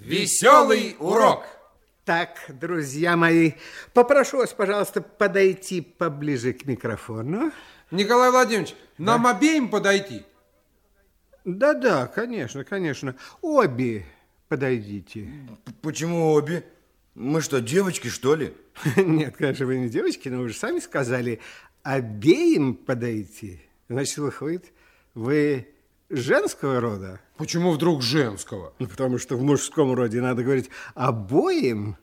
Веселый урок. Так, друзья мои, попрошу вас, пожалуйста, подойти поближе к микрофону. Николай Владимирович, нам обеим подойти? Да, конечно. Обе подойдите. Почему обе? Мы что, девочки, что ли? Нет, конечно, вы не девочки, но вы же сами сказали, обеим подойти. Значит, выходит, вы женского рода? Почему вдруг женского? Ну, потому что в мужском роде надо говорить обоим.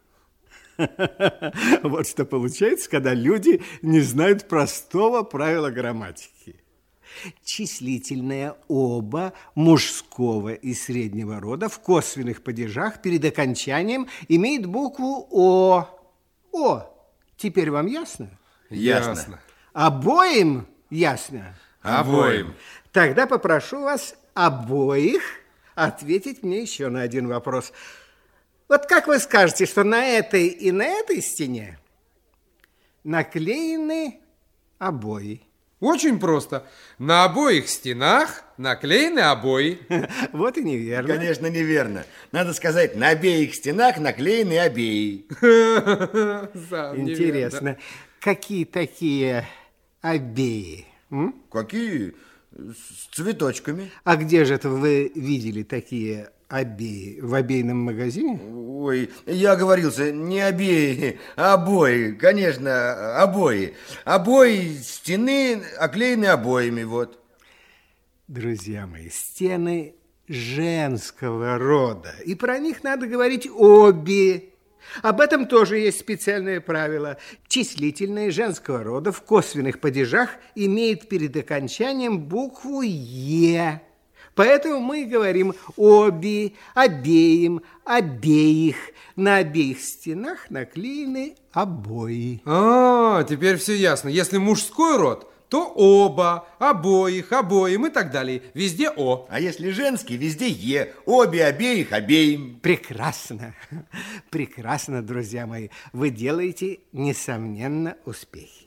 Вот что получается, когда люди не знают простого правила грамматики. Числительное оба мужского и среднего рода в косвенных падежах перед окончанием имеет букву О. О. Теперь вам ясно? Ясно. Обоим ясно? Обоим. Тогда попрошу вас обоих ответить мне еще на один вопрос. Вот как вы скажете, что на этой и на этой стене наклеены обои? Очень просто. На обоих стенах наклеены обои. Вот и неверно. Конечно, неверно. Надо сказать, на обеих стенах наклеены обеи. Интересно, какие такие обеи? Какие? С цветочками. А где же это вы видели такие обеи? В обейном магазине? Ой, я оговорился, не обеи, а обои. Конечно, обои. Обои стены оклеены обоями, вот. Друзья мои, стены женского рода. И про них надо говорить обе. Об этом тоже есть специальное правило. Числительное женского рода в косвенных падежах имеет перед окончанием букву Е. Поэтому мы говорим обе, обеим, обеих. На обеих стенах наклеены обои. Теперь все ясно. Если мужской род, то оба, обоих, обоим и так далее. Везде О. А если женский, везде Е. Обе, обеих, обеим. Прекрасно. Прекрасно, друзья мои. Вы делаете, несомненно, успехи.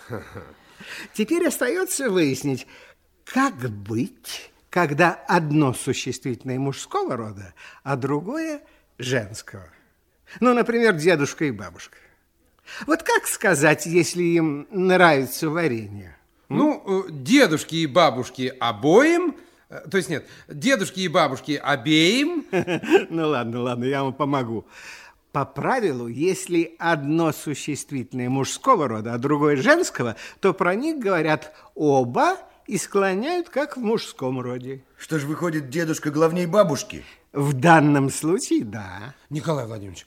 Теперь остается выяснить, как быть, когда одно существительное мужского рода, а другое женского. Ну, например, дедушка и бабушка. Вот как сказать, если им нравится варенье? Ну, дедушки и бабушки обоим, то есть нет, дедушки и бабушки обеим. Ну, ладно, я вам помогу. По правилу, если одно существительное мужского рода, а другое женского, то про них говорят оба и склоняют, как в мужском роде. Что ж, выходит, дедушка главней бабушки? В данном случае, да. Николай Владимирович,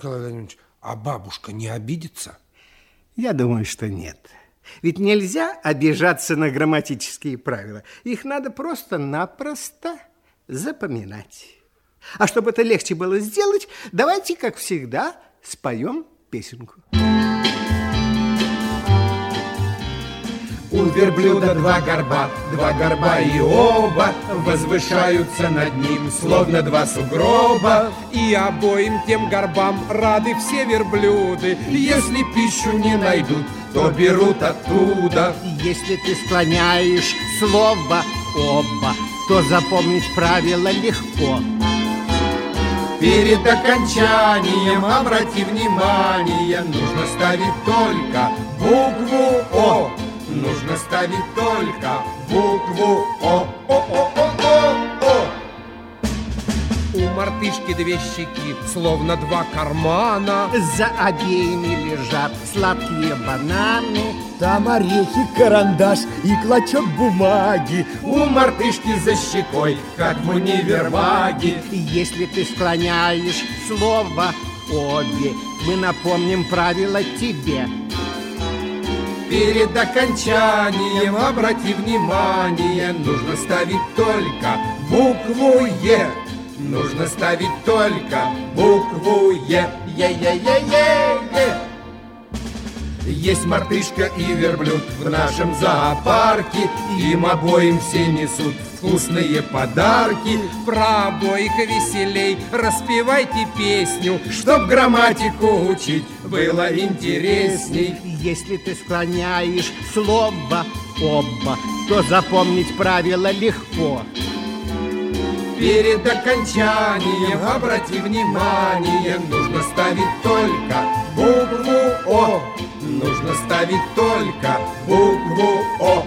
а бабушка не обидится? Я думаю, что нет. Ведь нельзя обижаться на грамматические правила. Их надо просто-напросто запоминать. А чтобы это легче было сделать, давайте, как всегда, споем песенку. У верблюда два горба и оба возвышаются над ним, словно два сугроба. И обоим тем горбам рады все верблюды. Если пищу не найдут, то берут оттуда. Если ты склоняешь слово «оба», то запомнить правило легко. Перед окончанием, обрати внимание, нужно ставить только букву О. Нужно ставить только букву О. О. У мартышки две щеки, словно два кармана. За обеими лежат сладкие бананы. Там орехи, карандаш и клочок бумаги. У мартышки за щекой, как в универмаге. Если ты склоняешь слово «обе», мы напомним правила тебе. Перед окончанием, обрати внимание, нужно ставить только букву Е. Нужно ставить только букву Е. Е. Есть мартышка и верблюд в нашем зоопарке. Им обоим все несут вкусные подарки. Про обоих веселей распевайте песню, Чтоб грамматику учить было интересней. Если ты склоняешь слово «оба», то запомнить правило легко. Перед окончанием, обрати внимание, нужно ставить только букву О. Нужно ставить только букву О.